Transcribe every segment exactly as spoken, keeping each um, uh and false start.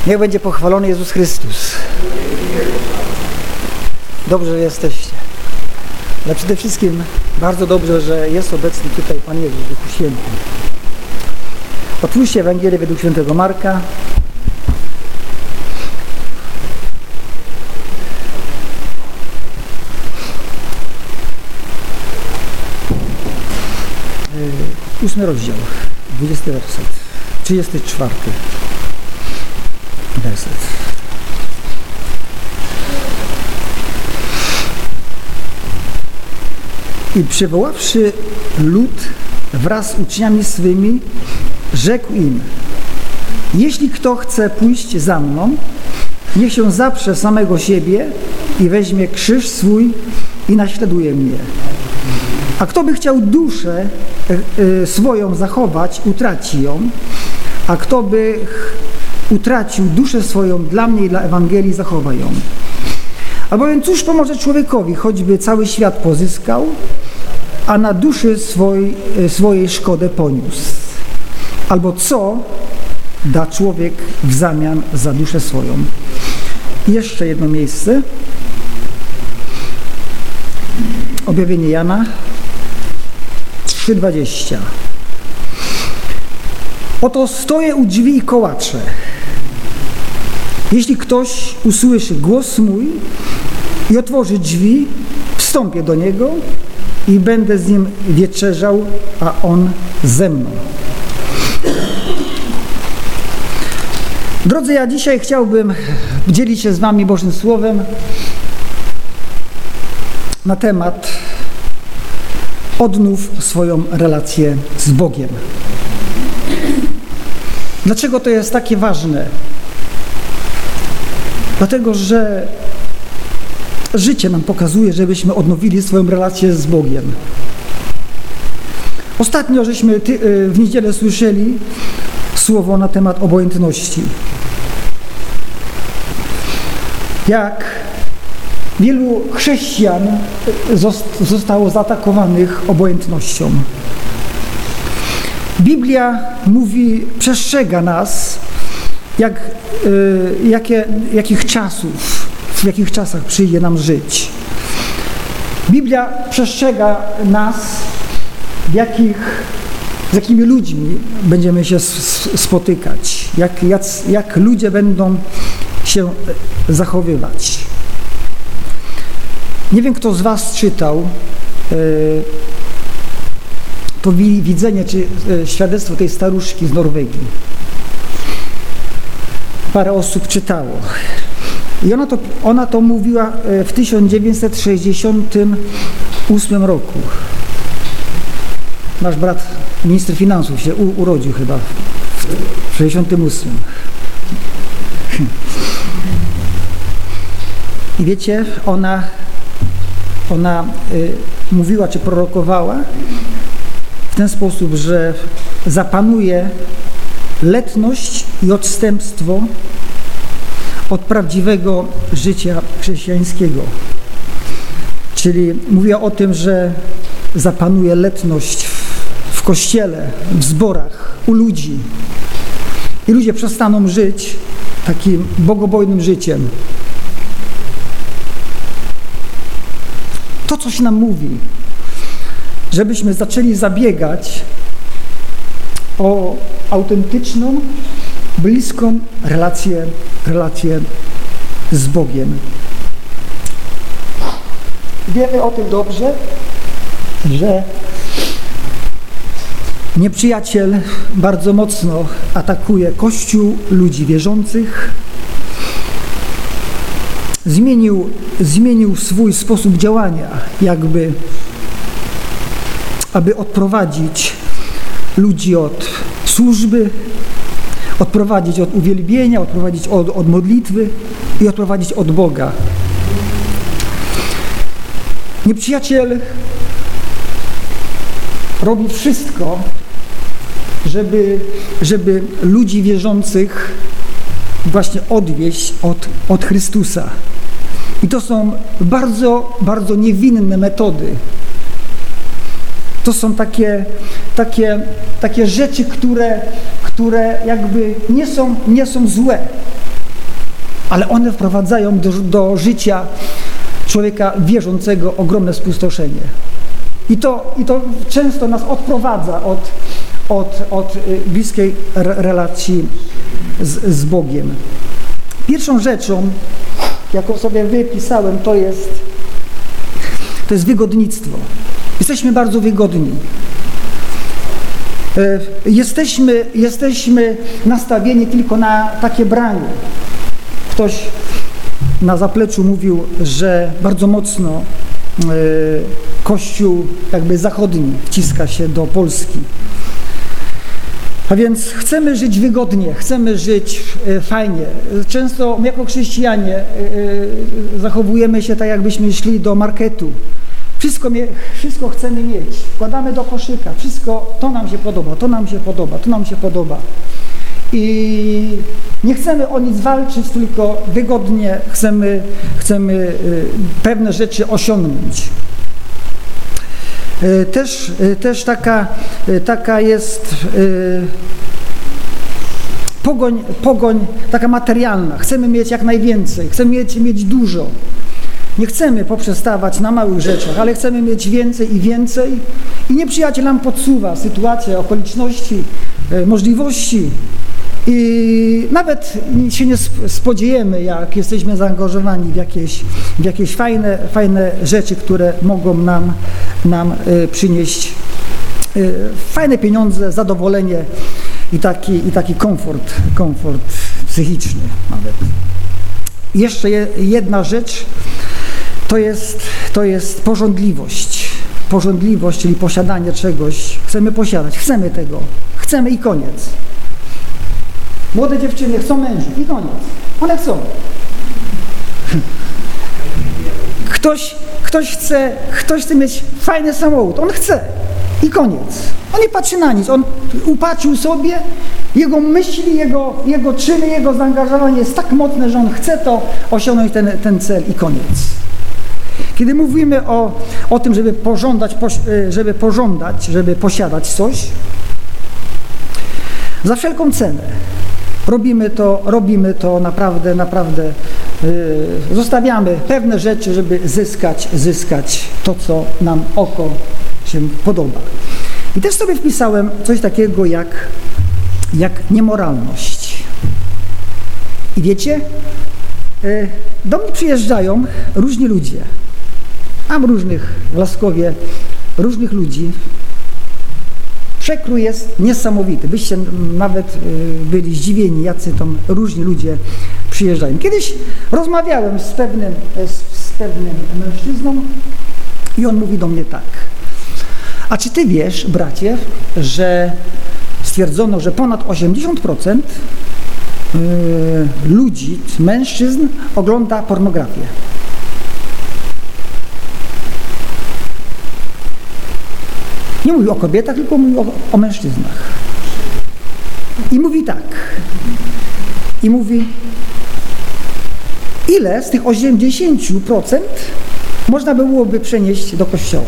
Niech będzie pochwalony Jezus Chrystus. Dobrze, że jesteście. Ale przede wszystkim bardzo dobrze, że jest obecny tutaj Pan Jezus w Duchu Świętym. Otwórzcie Ewangelię według świętego Marka. Ósmy rozdział, dwudziesty werset, trzydziesty czwarty werset. I przywoławszy lud wraz z uczniami swymi, rzekł im: jeśli kto chce pójść za mną, niech się zaprze samego siebie i weźmie krzyż swój i naśladuje mnie. A kto by chciał duszę y, swoją zachować, utraci ją, a kto by utracił duszę swoją dla mnie i dla Ewangelii, zachowa ją. Albowiem cóż pomoże człowiekowi, choćby cały świat pozyskał, a na duszy swoj, y, swojej szkodę poniósł? Albo co da człowiek w zamian za duszę swoją? I jeszcze jedno miejsce. Objawienie Jana trzy dwadzieścia. Oto stoję u drzwi i kołaczę. Jeśli ktoś usłyszy głos mój i otworzy drzwi, wstąpię do niego i będę z nim wieczerzał, a on ze mną. Drodzy, ja dzisiaj chciałbym dzielić się z wami Bożym Słowem na temat odnów swoją relację z Bogiem. Dlaczego to jest takie ważne? Dlatego, że życie nam pokazuje, żebyśmy odnowili swoją relację z Bogiem. Ostatnio żeśmy w niedzielę słyszeli słowo na temat obojętności. Jak wielu chrześcijan zostało zaatakowanych obojętnością. Biblia mówi, przestrzega nas, jak, y, jakie, jakich czasów, w jakich czasach przyjdzie nam żyć. Biblia przestrzega nas, w jakich, z jakimi ludźmi będziemy się spotykać, jak, jak, jak ludzie będą się zachowywać. Nie wiem, kto z was czytał yy, to widzenie, czy yy, świadectwo tej staruszki z Norwegii. Parę osób czytało. I ona to, ona to mówiła w tysiąc dziewięćset sześćdziesiątym ósmym roku. Nasz brat, minister finansów, się u, urodził chyba w sześćdziesiątym ósmym. I wiecie, ona Ona y, mówiła, czy prorokowała w ten sposób, że zapanuje letność i odstępstwo od prawdziwego życia chrześcijańskiego. Czyli mówiła o tym, że zapanuje letność w, w kościele, w zborach, u ludzi. I ludzie przestaną żyć takim bogobojnym życiem. To coś nam mówi, żebyśmy zaczęli zabiegać o autentyczną, bliską relację, relację z Bogiem. Wiemy o tym dobrze, że nieprzyjaciel bardzo mocno atakuje Kościół, ludzi wierzących. Zmienił, zmienił swój sposób działania, jakby, aby odprowadzić ludzi od służby, odprowadzić od uwielbienia, odprowadzić od, od modlitwy i odprowadzić od Boga. Nieprzyjaciel robi wszystko, żeby, żeby ludzi wierzących właśnie odwieść od, od Chrystusa. I to są bardzo, bardzo niewinne metody. To są takie, takie, takie rzeczy, które, które jakby nie są, nie są złe. ale one wprowadzają do, do życia człowieka wierzącego ogromne spustoszenie. I to, i to często nas odprowadza od, od, od bliskiej relacji z, z Bogiem. Pierwszą rzeczą, jaką sobie wypisałem, to jest, to jest wygodnictwo. Jesteśmy bardzo wygodni. Jesteśmy, jesteśmy nastawieni tylko na takie branie. Ktoś na zapleczu mówił, że bardzo mocno Kościół jakby zachodni wciska się do Polski. A więc chcemy żyć wygodnie, chcemy żyć fajnie. Często my jako chrześcijanie zachowujemy się tak, jakbyśmy szli do marketu. Wszystko, mie, wszystko chcemy mieć, wkładamy do koszyka, wszystko, to nam się podoba, to nam się podoba, to nam się podoba. I nie chcemy o nic walczyć, tylko wygodnie chcemy, chcemy pewne rzeczy osiągnąć. Też, też taka, taka jest pogoń, pogoń taka materialna. Chcemy mieć jak najwięcej, chcemy mieć, mieć dużo. Nie chcemy poprzestawać na małych rzeczach, ale chcemy mieć więcej i więcej. I nieprzyjaciel nam podsuwa sytuacje, okoliczności, możliwości. I nawet się nie spodziejemy, jak jesteśmy zaangażowani w jakieś, w jakieś fajne, fajne rzeczy, które mogą nam, nam przynieść fajne pieniądze, zadowolenie i taki, i taki komfort, komfort psychiczny nawet. Jeszcze jedna rzecz to jest, to jest pożądliwość. Pożądliwość, czyli posiadanie czegoś. Chcemy posiadać, chcemy tego, chcemy i koniec. Młode dziewczyny chcą mężów i koniec. One chcą. Ktoś, ktoś, chce, ktoś chce mieć fajny samochód. On chce. I koniec. On nie patrzy na nic. On upatrzył sobie, jego myśli, jego, jego czyny, jego zaangażowanie jest tak mocne, że on chce to osiągnąć ten, ten cel i koniec. Kiedy mówimy o, o tym, żeby pożądać, żeby pożądać, żeby posiadać coś, za wszelką cenę robimy to, robimy to naprawdę, naprawdę yy, zostawiamy pewne rzeczy, żeby zyskać, zyskać to, co nam oko się podoba. I też sobie wpisałem coś takiego jak, jak niemoralność. I wiecie, yy, do mnie przyjeżdżają różni ludzie. Mam różnych w Laskowie, różnych ludzi. Przekrój jest niesamowity. Byście nawet byli zdziwieni, jacy tam różni ludzie przyjeżdżają. Kiedyś rozmawiałem z pewnym, z, z pewnym mężczyzną i on mówi do mnie tak. A czy ty wiesz, bracie, że stwierdzono, że ponad osiemdziesiąt procent ludzi, mężczyzn ogląda pornografię. Nie mówi o kobietach, tylko mówi o, o mężczyznach. I mówi tak. I mówi, ile z tych osiemdziesiąt procent można byłoby przenieść do kościoła?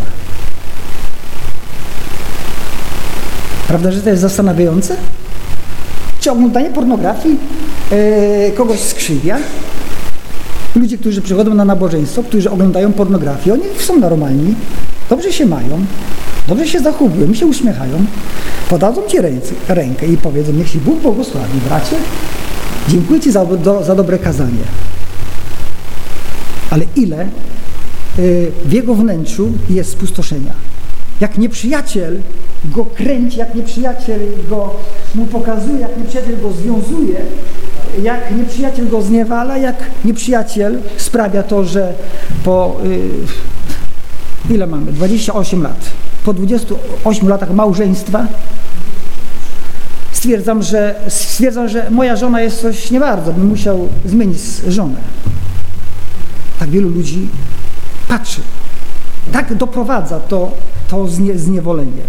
Prawda, że to jest zastanawiające? Czy oglądanie pornografii yy, kogoś skrzywia? Ludzie, którzy przychodzą na nabożeństwo, którzy oglądają pornografię, oni są normalni, dobrze się mają, dobrze się zachowują, się uśmiechają, podadzą ci ręce, rękę i powiedzą, niech ci Bóg błogosławi, bracie, dziękuję ci za, do, za dobre kazanie. Ale ile y, w jego wnętrzu jest spustoszenia? Jak nieprzyjaciel go kręci, jak nieprzyjaciel go mu pokazuje, jak nieprzyjaciel go związuje, jak nieprzyjaciel go zniewala, jak nieprzyjaciel sprawia to, że po y, ile mamy? dwadzieścia osiem lat. Po dwudziestu ośmiu latach małżeństwa stwierdzam, że, stwierdzam, że moja żona jest coś nie bardzo, bym musiał zmienić żonę. Tak wielu ludzi patrzy. Tak doprowadza to, to znie, zniewolenie.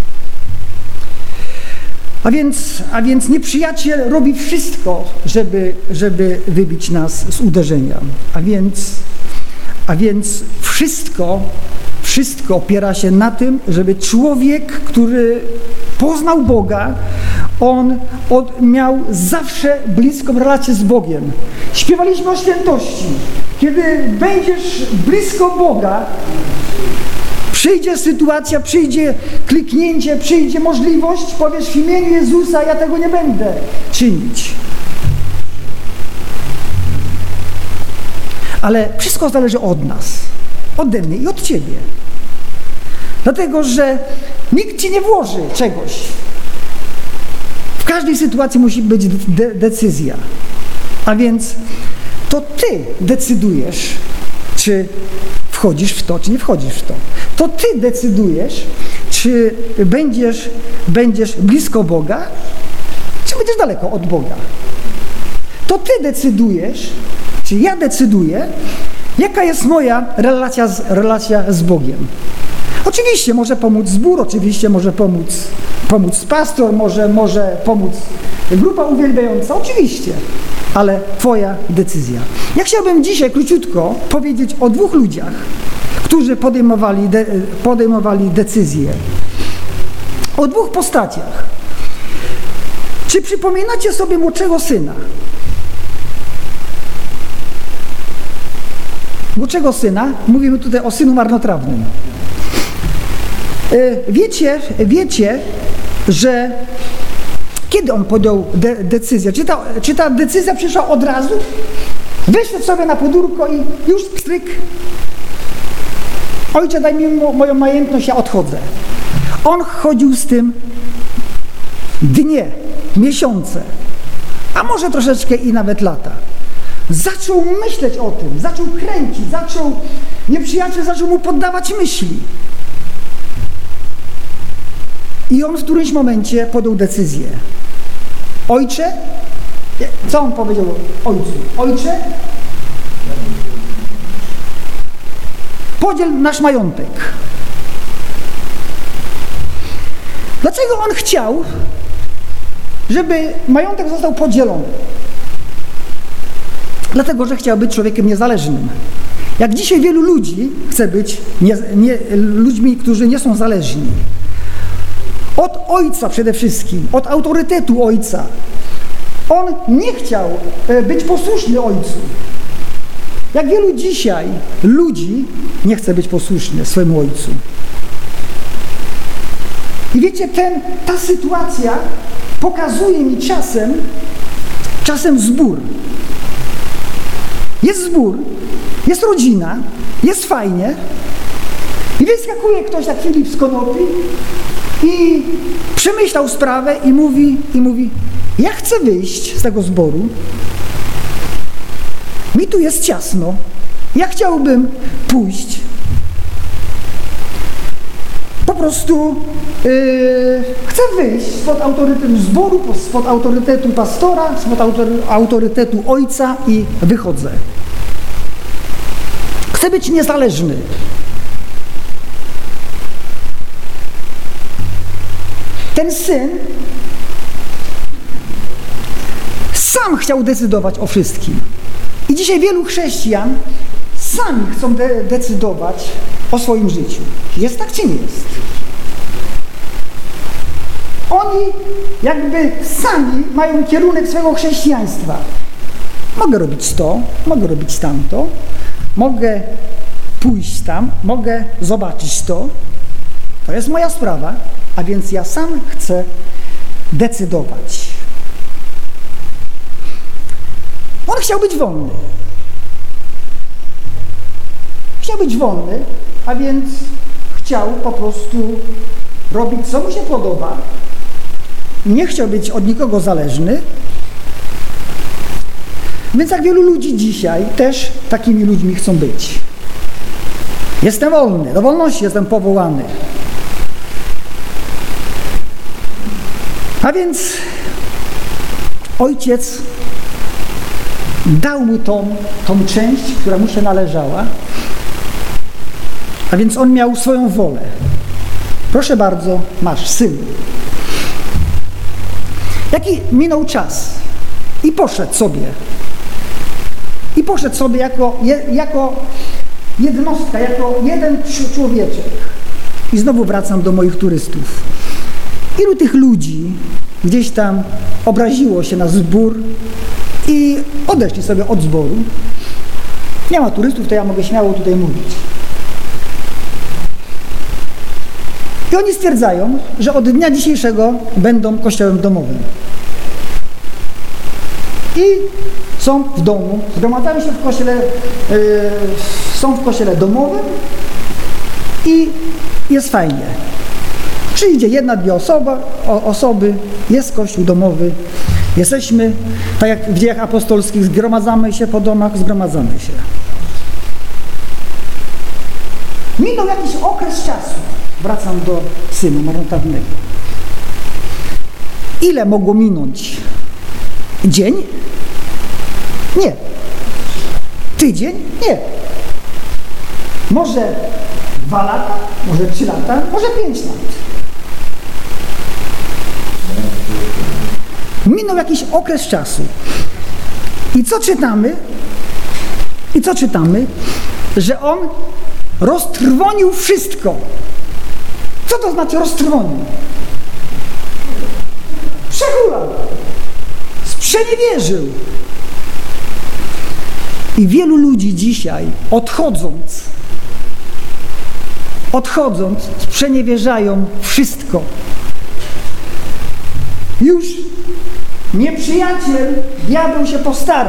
A więc, a więc nieprzyjaciel robi wszystko, żeby, żeby wybić nas z uderzenia. A więc, a więc wszystko, wszystko opiera się na tym, żeby człowiek, który poznał Boga, on od, miał zawsze bliską relację z Bogiem. Śpiewaliśmy o świętości. Kiedy będziesz blisko Boga, przyjdzie sytuacja, przyjdzie kliknięcie, przyjdzie możliwość, powiesz w imieniu Jezusa, ja tego nie będę czynić. Ale wszystko zależy od nas, ode mnie i od Ciebie. Dlatego, że nikt Ci nie włoży czegoś. W każdej sytuacji musi być de- decyzja. A więc to Ty decydujesz, czy wchodzisz w to, czy nie wchodzisz w to. To Ty decydujesz, czy będziesz, będziesz blisko Boga, czy będziesz daleko od Boga. To Ty decydujesz, czy ja decyduję, jaka jest moja relacja z, relacja z Bogiem. Oczywiście może pomóc zbór, oczywiście może pomóc, pomóc pastor, może, może pomóc grupa uwielbiająca, oczywiście, ale Twoja decyzja. Ja chciałbym dzisiaj króciutko powiedzieć o dwóch ludziach, którzy podejmowali, de, podejmowali decyzje. O dwóch postaciach. Czy przypominacie sobie młodszego syna? Młodszego syna, mówimy tutaj o synu marnotrawnym. Wiecie, wiecie, że kiedy on podjął de- decyzję? Czy ta, czy ta decyzja przyszła od razu? Wyszedł sobie na podwórko i już stryk. Ojcze, daj mi mo- moją majętność, ja odchodzę. On chodził z tym dnie, miesiące, a może troszeczkę i nawet lata. Zaczął myśleć o tym, zaczął kręcić, zaczął, nieprzyjaciel zaczął mu poddawać myśli. I on w którymś momencie podjął decyzję. Ojcze, co on powiedział ojcu? Ojcze, podziel nasz majątek. Dlaczego on chciał, żeby majątek został podzielony? Dlatego, że chciał być człowiekiem niezależnym. Jak dzisiaj wielu ludzi chce być nie, nie, ludźmi, którzy nie są zależni. Od ojca przede wszystkim, od autorytetu ojca. On nie chciał być posłuszny ojcu. Jak wielu dzisiaj ludzi nie chce być posłuszny swojemu ojcu. I wiecie, ten, ta sytuacja pokazuje mi czasem, czasem zbór. Jest zbór, jest rodzina, jest fajnie i wyskakuje ktoś jak Filip z konopi i przemyślał sprawę i mówi, i mówi, ja chcę wyjść z tego zboru, mi tu jest ciasno, ja chciałbym pójść, po prostu yy, chcę wyjść spod autorytetu zboru, spod autorytetu pastora, spod autorytetu ojca i wychodzę. Chcę być niezależny. Ten syn sam chciał decydować o wszystkim. I dzisiaj wielu chrześcijan sami chcą de- decydować o swoim życiu. Jest tak, czy nie jest? Oni jakby sami mają kierunek swojego chrześcijaństwa. Mogę robić to, mogę robić tamto, mogę pójść tam, mogę zobaczyć to. To jest moja sprawa, a więc ja sam chcę decydować. On chciał być wolny. Chciał być wolny, a więc chciał po prostu robić, co mu się podoba. Nie chciał być od nikogo zależny. Więc jak wielu ludzi dzisiaj też takimi ludźmi chcą być. Jestem wolny, do wolności jestem powołany. A więc ojciec dał mu tą, tą część, która mu się należała, a więc on miał swoją wolę. Proszę bardzo, masz, synu. Jaki minął czas i poszedł sobie. I poszedł sobie jako, jako jednostka, jako jeden człowieczek. I znowu wracam do moich turystów. Ilu tych ludzi gdzieś tam obraziło się na zbór i odeszli sobie od zboru. Nie ma turystów, to ja mogę śmiało tutaj mówić. I oni stwierdzają, że od dnia dzisiejszego będą kościołem domowym. I są w domu, zgromadzają się w kościele, yy, są w kościele domowym i jest fajnie. Przyjdzie jedna, dwie osoba, o, osoby, jest kościół domowy, jesteśmy, tak jak w dziejach apostolskich, zgromadzamy się po domach, zgromadzamy się. Minął jakiś okres czasu. Wracam do synu marnotrawnego. Ile mogło minąć? Dzień? Nie. Tydzień? Nie. Może dwa lata? Może trzy lata? Może pięć lat. Minął jakiś okres czasu. I co czytamy? I co czytamy? Że on roztrwonił wszystko. Co to znaczy roztrwonił? Przehulał. Sprzeniewierzył. I wielu ludzi dzisiaj, odchodząc, odchodząc, sprzeniewierzają wszystko. Już nieprzyjaciel, diabeł się postara,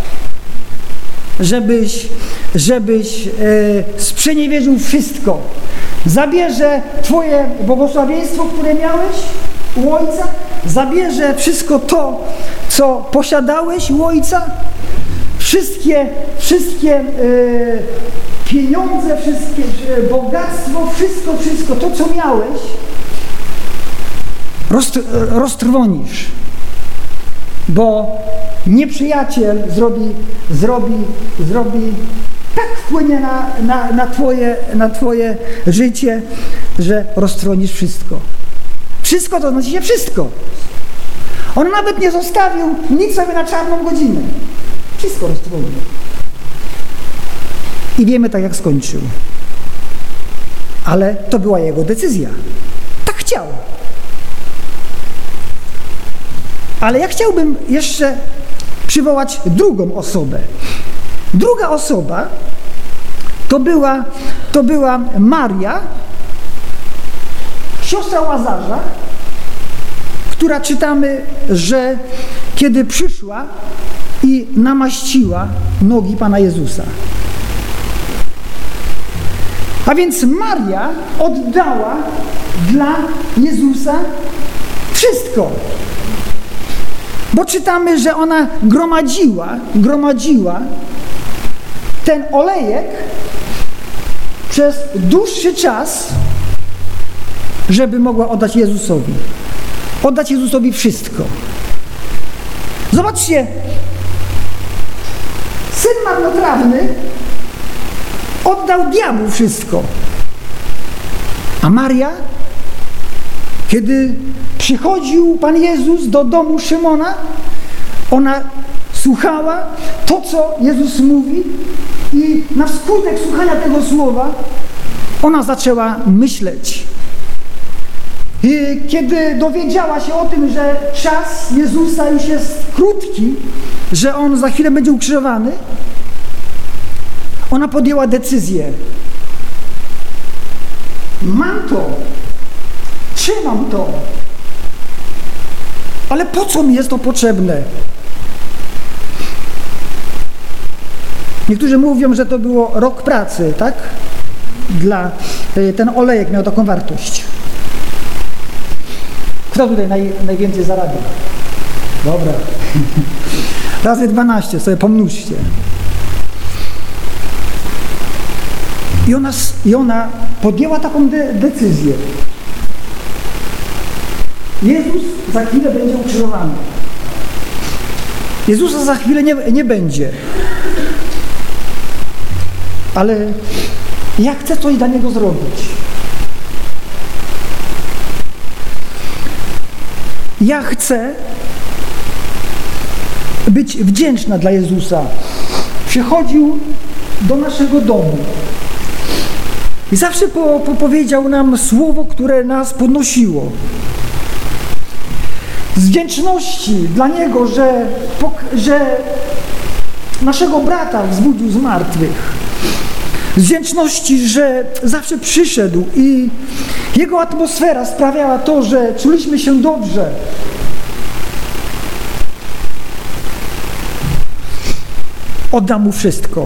żebyś, żebyś e, sprzeniewierzył wszystko. Zabierze twoje błogosławieństwo, które miałeś u Ojca, zabierze wszystko to, co posiadałeś u Ojca, wszystkie, wszystkie e, pieniądze, wszystkie e, bogactwo, wszystko, wszystko, to, co miałeś, roz, roztrwonisz. Bo nieprzyjaciel zrobi, zrobi, zrobi, tak wpłynie na, na, na, twoje, na twoje życie, że roztrwonisz wszystko. Wszystko to znaczy się wszystko. On nawet nie zostawił nic sobie na czarną godzinę. Wszystko roztrwonił. I wiemy tak, jak skończył. Ale to była jego decyzja. Tak chciał. Ale ja chciałbym jeszcze przywołać drugą osobę. Druga osoba to była, to była Maria, siostra Łazarza, która czytamy, że kiedy przyszła i namaściła nogi Pana Jezusa. A więc Maria oddała dla Jezusa wszystko. Bo czytamy, że ona gromadziła, gromadziła ten olejek przez dłuższy czas, żeby mogła oddać Jezusowi. Oddać Jezusowi wszystko. Zobaczcie, syn marnotrawny oddał diabłu wszystko. A Maria, kiedy przychodził Pan Jezus do domu Szymona, ona słuchała to, co Jezus mówi i na skutek słuchania tego słowa ona zaczęła myśleć. I kiedy dowiedziała się o tym, że czas Jezusa już jest krótki, że On za chwilę będzie ukrzyżowany, ona podjęła decyzję. Mam to, trzymam to, ale po co mi jest to potrzebne? Niektórzy mówią, że to było rok pracy, tak? Dla, ten olejek miał taką wartość. Kto tutaj naj, najwięcej zarabia? Dobra. Razy dwanaście, sobie pomnóżcie. I ona, i ona podjęła taką de, decyzję. Jezus za chwilę będzie ukrzyżowany. Jezusa za chwilę nie, nie będzie. Ale ja chcę coś dla Niego zrobić. Ja chcę być wdzięczna dla Jezusa. Przychodził do naszego domu i zawsze po, po powiedział nam słowo, które nas podnosiło. z wdzięczności dla Niego, że, że naszego brata wzbudził z martwych, z wdzięczności, że zawsze przyszedł i Jego atmosfera sprawiała to, że czuliśmy się dobrze. Oddam Mu wszystko.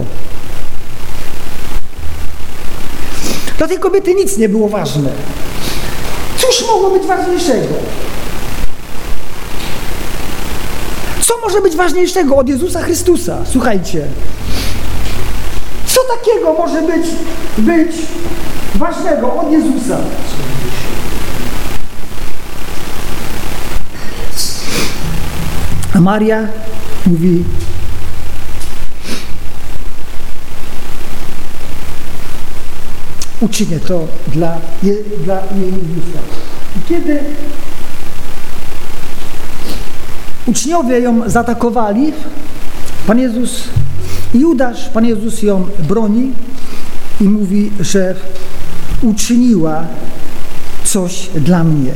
Dla tej kobiety nic nie było ważne. Cóż mogło być ważniejszego? Co może być ważniejszego od Jezusa Chrystusa? Słuchajcie. Co takiego może być, być ważnego od Jezusa? A Maria mówi: uczynię to dla, je, dla Jezusa. I kiedy uczniowie ją zaatakowali, Pan Jezus, Judasz, Pan Jezus ją broni i mówi, że uczyniła coś dla mnie.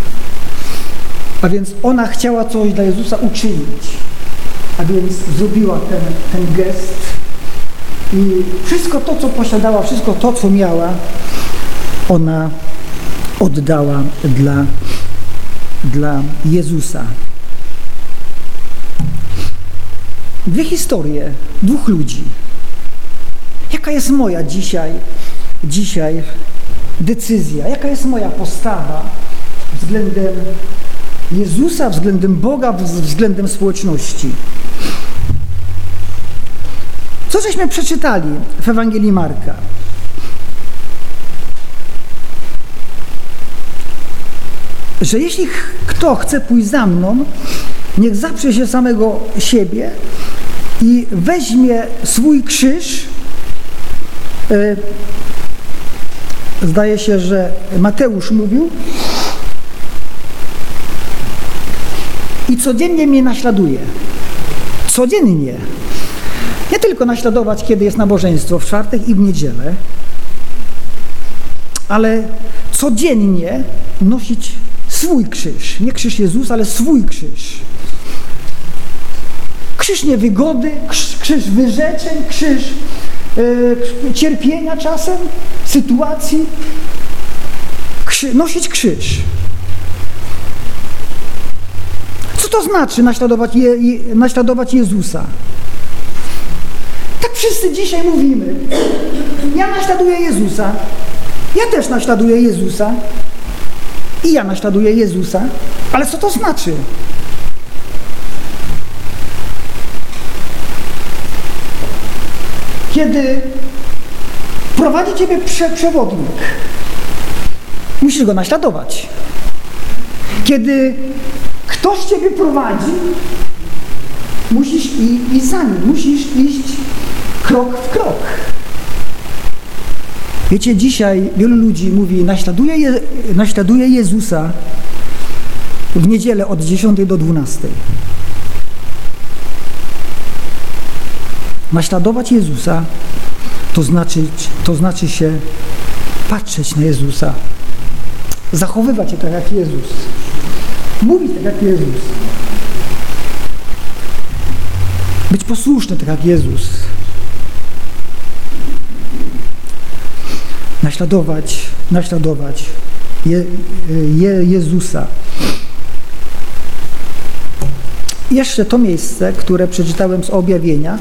A więc ona chciała coś dla Jezusa uczynić. A więc zrobiła ten, ten gest i wszystko to, co posiadała, wszystko to, co miała, ona oddała dla, dla Jezusa. Dwie historie, dwóch ludzi. Jaka jest moja dzisiaj, dzisiaj decyzja? Jaka jest moja postawa względem Jezusa, względem Boga, względem społeczności? Co żeśmy przeczytali w Ewangelii Marka? Że jeśli kto chce pójść za mną, niech zaprze się samego siebie i weźmie swój krzyż. Zdaje się, że Mateusz mówił, i codziennie mnie naśladuje. Codziennie. Nie tylko naśladować, kiedy jest nabożeństwo, w czwartek i w niedzielę, ale codziennie nosić swój krzyż. Nie krzyż Jezusa, ale swój krzyż. Krzyż niewygody, krzyż wyrzeczeń, krzyż yy, cierpienia czasem, sytuacji. Krzy, nosić krzyż. Co to znaczy naśladować, je, je, naśladować Jezusa? Tak wszyscy dzisiaj mówimy. Ja naśladuję Jezusa. Ja też naśladuję Jezusa. I ja naśladuję Jezusa. Ale co to znaczy? Kiedy prowadzi Ciebie prze, przewodnik, musisz go naśladować. Kiedy ktoś Ciebie prowadzi, musisz i, iść za nim, musisz iść krok w krok. Wiecie, dzisiaj wielu ludzi mówi, naśladuje, Je, naśladuje Jezusa w niedzielę od dziesiątej do dwunastej. Naśladować Jezusa to znaczy, to znaczy się patrzeć na Jezusa, zachowywać się tak jak Jezus, mówić tak jak Jezus, być posłuszny tak jak Jezus, naśladować, naśladować Je, Je, Jezusa. Jeszcze to miejsce, które przeczytałem z Objawienia,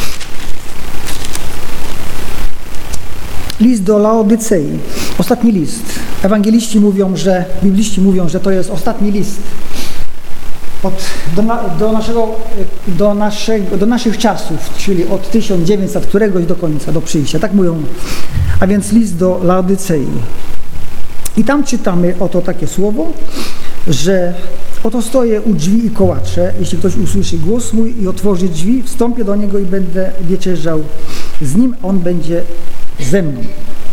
list do Laodycei, ostatni list. Ewangeliści mówią, że, bibliści mówią, że to jest ostatni list od, do, do, naszego, do, naszego, do naszych czasów, czyli od tysiąc dziewięćset któregoś do końca, do przyjścia. Tak mówią. A więc list do Laodycei. I tam czytamy oto takie słowo, że oto stoję u drzwi i kołaczę. Jeśli ktoś usłyszy głos mój i otworzy drzwi, wstąpię do niego i będę wieczerzał z nim, on będzie ze mną.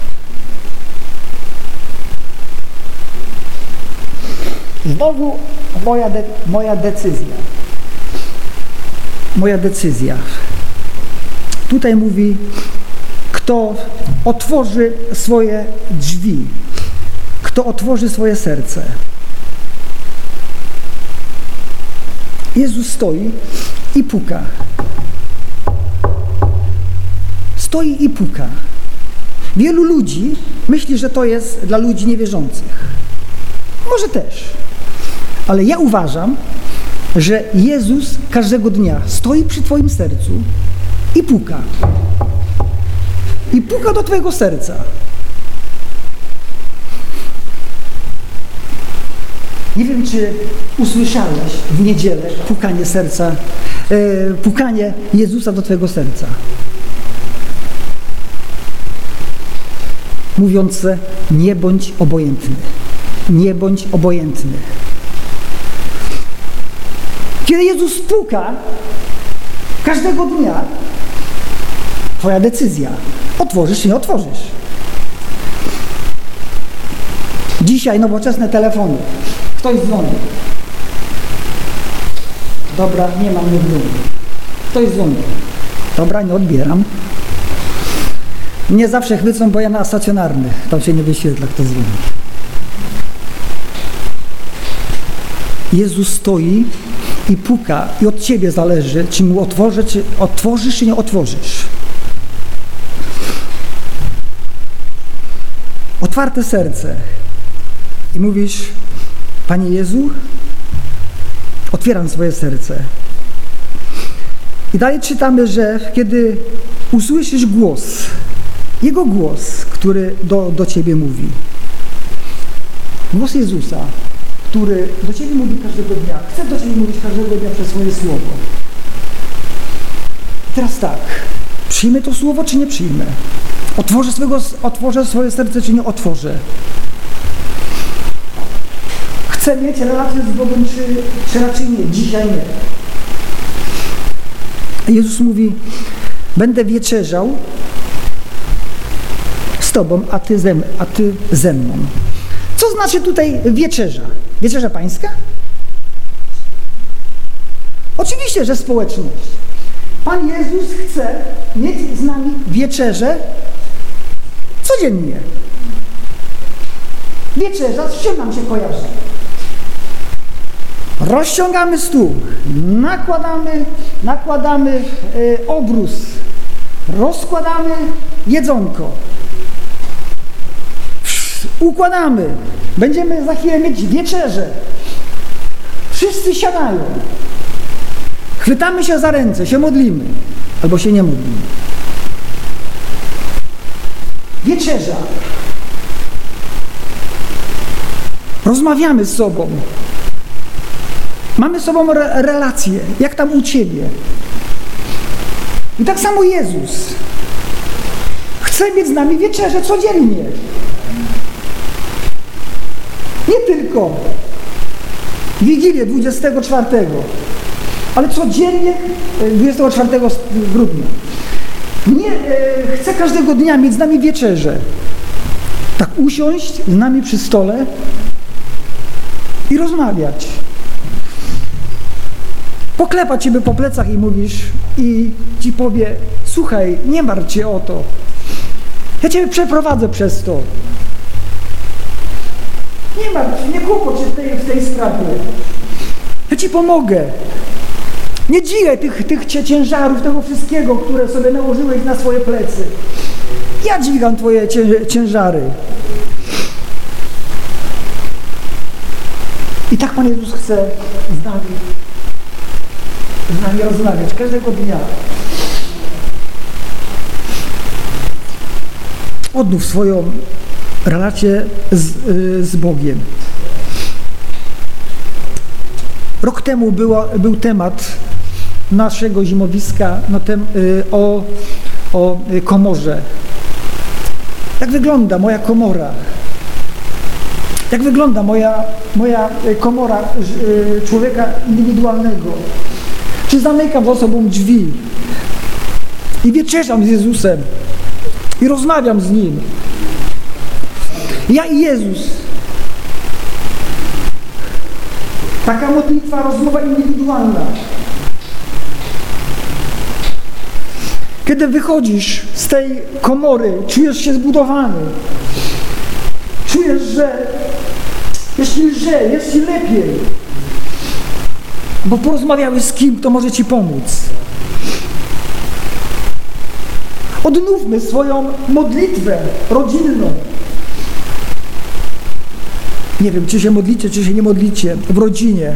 Znowu moja, de, moja decyzja. Moja decyzja. Tutaj mówi, kto otworzy swoje drzwi, kto otworzy swoje serce. Jezus stoi i puka. Stoi i puka. Wielu ludzi myśli, że to jest dla ludzi niewierzących. Może też. Ale ja uważam, że Jezus każdego dnia stoi przy twoim sercu i puka. I puka do twojego serca. Nie wiem, czy usłyszałeś w niedzielę pukanie serca, e, pukanie Jezusa do twojego serca. Mówiące, nie bądź obojętny. Nie bądź obojętny. Kiedy Jezus puka każdego dnia, twoja decyzja. Otworzysz czy nie otworzysz. Dzisiaj nowoczesne telefony. Ktoś dzwoni. Dobra, nie mam numeru. Ktoś dzwoni. Dobra, nie odbieram. Mnie zawsze chwycą, bo ja na stacjonarny. Tam się nie wyświetla, kto dzwoni. Jezus stoi i puka i od ciebie zależy, czy mu otworzy, czy otworzysz, czy nie otworzysz. Otwarte serce. I mówisz, Panie Jezu, otwieram swoje serce. I dalej czytamy, że kiedy usłyszysz głos, Jego głos, który do, do ciebie mówi, głos Jezusa, który do ciebie mówi każdego dnia, chce do ciebie mówić każdego dnia przez swoje słowo. I teraz tak, przyjmę to słowo, czy nie przyjmę? Otworzę, swego, otworzę swoje serce, czy nie otworzę? Chcę mieć relację z Bogiem, czy, czy raczej nie? Dzisiaj nie. Jezus mówi, będę wieczerzał z Tobą, a Ty ze, a ty ze mną. Co znaczy tutaj wieczerza? Wieczerza pańska? Oczywiście, że społeczność. Pan Jezus chce mieć z nami wieczerzę codziennie. Wieczerza z czym nam się kojarzy? Rozciągamy stół, nakładamy, nakładamy y, obrus, rozkładamy jedzonko, układamy, będziemy za chwilę mieć wieczerzę. Wszyscy siadają, chwytamy się za ręce, się modlimy, albo się nie modlimy. Wieczerza. Rozmawiamy z sobą. Mamy z sobą re- relacje, jak tam u Ciebie. I tak samo Jezus chce mieć z nami wieczerzę codziennie. Nie tylko Wigilię dwudziestego czwartego, ale codziennie dwudziestego czwartego grudnia. Nie, e, chce każdego dnia mieć z nami wieczerzę. Tak usiąść z nami przy stole i rozmawiać. Poklepa Ciebie po plecach i mówisz i Ci powie, słuchaj, nie martw się o to. Ja Ciebie przeprowadzę przez to. Nie martw się, nie kłopocz się w tej, w tej sprawie. Ja Ci pomogę. Nie dźwigaj tych, tych ciężarów, tego wszystkiego, które sobie nałożyłeś na swoje plecy. Ja dźwigam Twoje ciężary. I tak Pan Jezus chce z nami, z nami rozmawiać każdego dnia. Odnów swoją relację z, z Bogiem. Rok temu było, był temat naszego zimowiska no tem, y, o, o komorze. Jak wygląda moja komora? Jak wygląda moja, moja komora y, człowieka indywidualnego? Czy zamykam za sobą drzwi i wieczerzam z Jezusem i rozmawiam z Nim? Ja i Jezus. Taka modlitwa, rozmowa indywidualna. Kiedy wychodzisz z tej komory, czujesz się zbudowany. Czujesz, że jest Ci lżej, jest Ci lepiej. bo porozmawiałeś z kim, kto może ci pomóc. Odnówmy swoją modlitwę rodzinną. Nie wiem, czy się modlicie, czy się nie modlicie w rodzinie.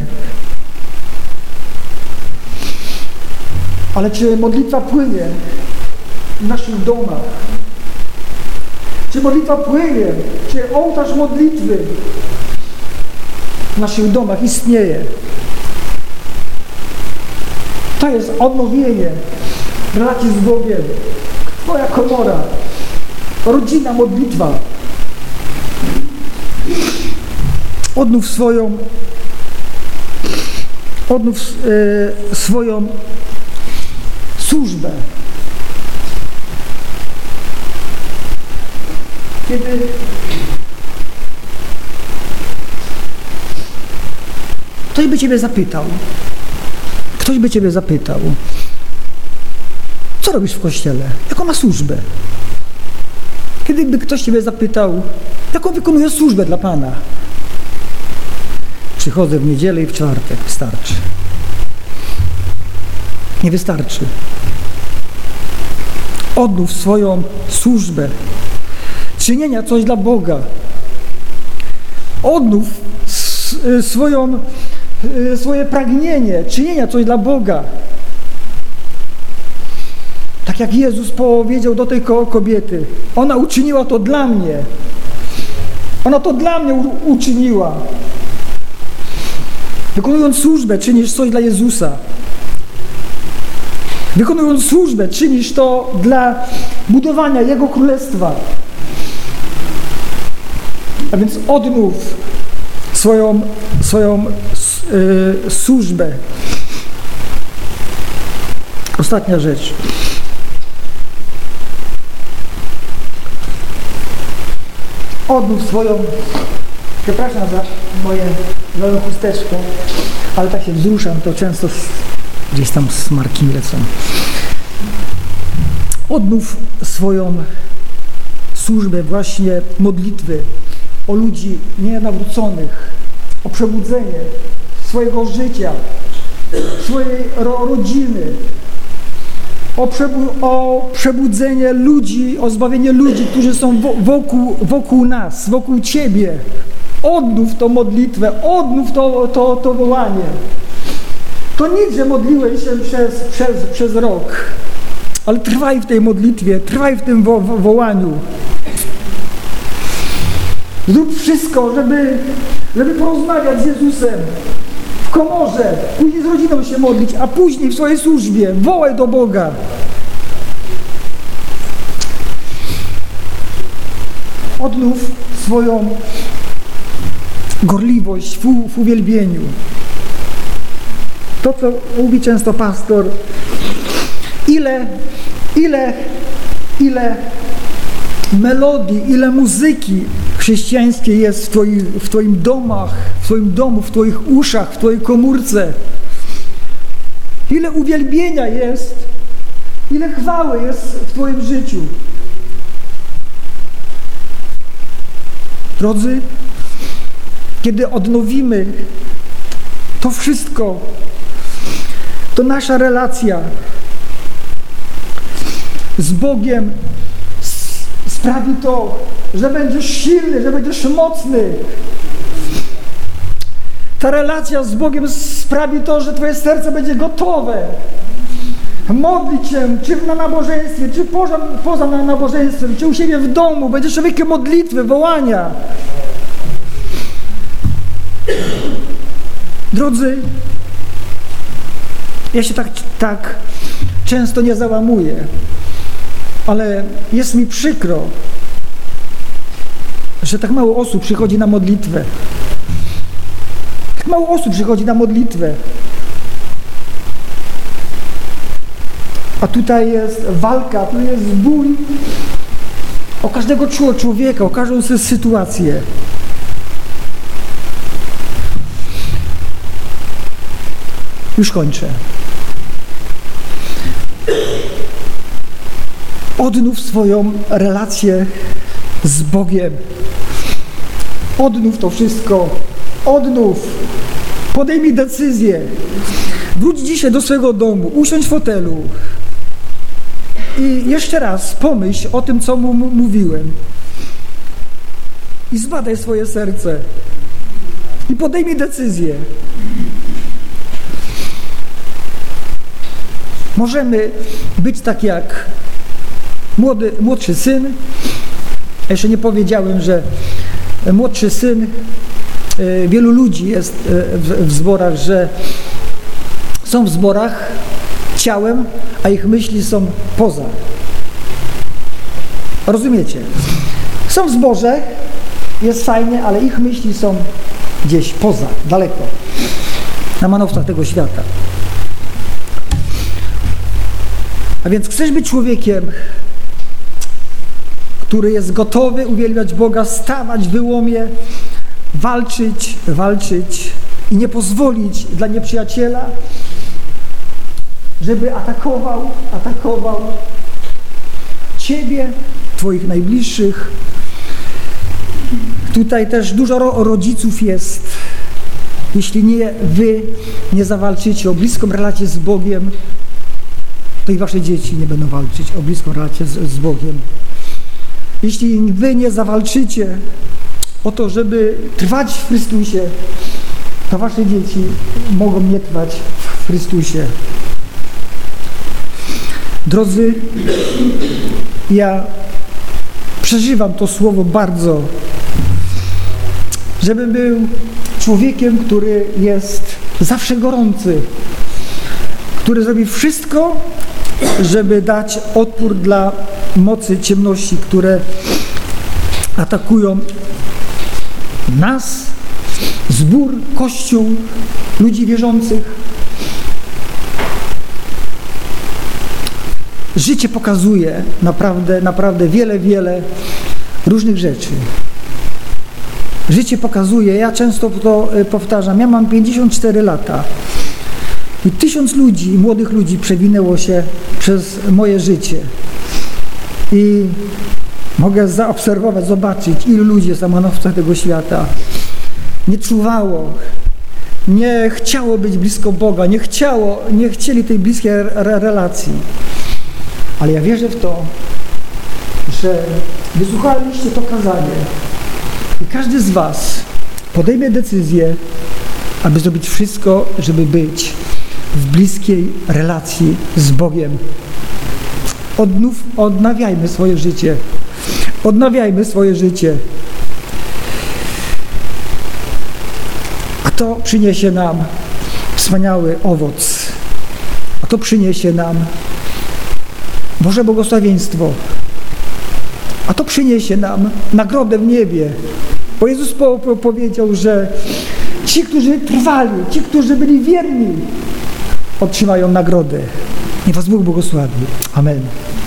Ale czy modlitwa płynie w naszych domach? Czy modlitwa płynie? Czy ołtarz modlitwy w naszych domach istnieje? To jest odnowienie relacji z Bogiem. Twoja komora, rodzina, modlitwa. Odnów swoją odnów e, swoją służbę. Kiedy ktoś by Ciebie zapytał, ktoś by Ciebie zapytał, co robisz w kościele? Jaką ma służbę? Kiedyby ktoś Ciebie zapytał, jaką wykonujesz służbę dla Pana? Przychodzę w niedzielę i w czwartek. Wystarczy. Nie wystarczy. Odnów swoją służbę. Czynienia coś dla Boga. Odnów swoją, swoje pragnienie. Czynienia coś dla Boga. Tak jak Jezus powiedział do tej kobiety. Ona uczyniła to dla mnie. Ona to dla mnie uczyniła. Wykonując służbę, czynisz coś dla Jezusa. Wykonując służbę, czynisz to dla budowania Jego Królestwa. A więc odnów swoją, swoją yy, służbę. Ostatnia rzecz. Odnów swoją, przepraszam za moje moją chusteczkę, ale tak się wzruszam, to często gdzieś tam smarki mi lecą. Odnów swoją służbę właśnie modlitwy o ludzi nienawróconych, o przebudzenie swojego życia, swojej ro rodziny, o, przebu o przebudzenie ludzi, o zbawienie ludzi, którzy są wokół, wokół nas, wokół Ciebie. Odnów tą modlitwę, odnów to, to, to wołanie. To nic, że modliłeś się przez, przez, przez rok, ale trwaj w tej modlitwie, trwaj w tym wo wo wołaniu. Zrób wszystko, żeby, żeby porozmawiać z Jezusem w komorze, później z rodziną się modlić, a później w swojej służbie wołaj do Boga. Odnów swoją gorliwość w, w uwielbieniu. To, co mówi często pastor, ile, ile, ile melodii, ile muzyki chrześcijańskiej jest w, twoich, w Twoim domach, w Twoim domu, w Twoich uszach, w Twojej komórce. Ile uwielbienia jest, ile chwały jest w Twoim życiu. Drodzy, kiedy odnowimy to wszystko, to nasza relacja z Bogiem sprawi to, że będziesz silny, że będziesz mocny. Ta relacja z Bogiem sprawi to, że Twoje serce będzie gotowe. Modlić się, czy na nabożeństwie, czy poza, poza nabożeństwem, czy u siebie w domu. Będziesz człowiekiem modlitwy, wołania. Drodzy, ja się tak, tak często nie załamuję, ale jest mi przykro, że tak mało osób przychodzi na modlitwę. Tak mało osób przychodzi na modlitwę. A tutaj jest walka, tu jest ból o każdego człowieka, o każdą sytuację. Już kończę. Odnów swoją relację z Bogiem. Odnów to wszystko. Odnów. Podejmij decyzję. Wróć dzisiaj do swojego domu, usiądź w fotelu i jeszcze raz pomyśl o tym, co mu mówiłem. I zbadaj swoje serce. I podejmij decyzję. Możemy być tak jak młody, młodszy syn. Jeszcze nie powiedziałem, że młodszy syn, wielu ludzi jest w, w zborach, że są w zborach ciałem, a ich myśli są poza. Rozumiecie? Są w zborze, jest fajnie, ale ich myśli są gdzieś poza, daleko, na manowcach tego świata. A więc chcesz być człowiekiem, który jest gotowy uwielbiać Boga, stawać w wyłomie, walczyć, walczyć i nie pozwolić dla nieprzyjaciela, żeby atakował, atakował Ciebie, Twoich najbliższych. Tutaj też dużo ro- rodziców jest. Jeśli nie Wy nie zawalczycie o bliską relację z Bogiem, to i Wasze dzieci nie będą walczyć o bliską relację z, z Bogiem. Jeśli Wy nie zawalczycie o to, żeby trwać w Chrystusie, to Wasze dzieci mogą nie trwać w Chrystusie. Drodzy, ja przeżywam to słowo bardzo, żebym był człowiekiem, który jest zawsze gorący, który zrobi wszystko, żeby dać odpór dla mocy ciemności, które atakują nas, zbór, Kościół, ludzi wierzących. Życie pokazuje naprawdę, naprawdę wiele, wiele różnych rzeczy. Życie pokazuje, ja często to powtarzam, ja mam pięćdziesiąt cztery lata i tysiąc ludzi, młodych ludzi przewinęło się przez moje życie. I mogę zaobserwować, zobaczyć, ilu ludzi jest na manowcach tego świata. Nie czuwało, nie chciało być blisko Boga, nie chciało, nie chcieli tej bliskiej re- relacji. Ale ja wierzę w to, że wysłuchaliście to kazanie i każdy z Was podejmie decyzję, aby zrobić wszystko, żeby być w bliskiej relacji z Bogiem. Odnów, odnawiajmy swoje życie. Odnawiajmy swoje życie. A to przyniesie nam wspaniały owoc. A to przyniesie nam Boże błogosławieństwo. A to przyniesie nam nagrodę w niebie. Bo Jezus po, po, powiedział, że ci, którzy trwali, ci, którzy byli wierni, otrzymają nagrodę. Niech Was Bóg błogosławi. Amen.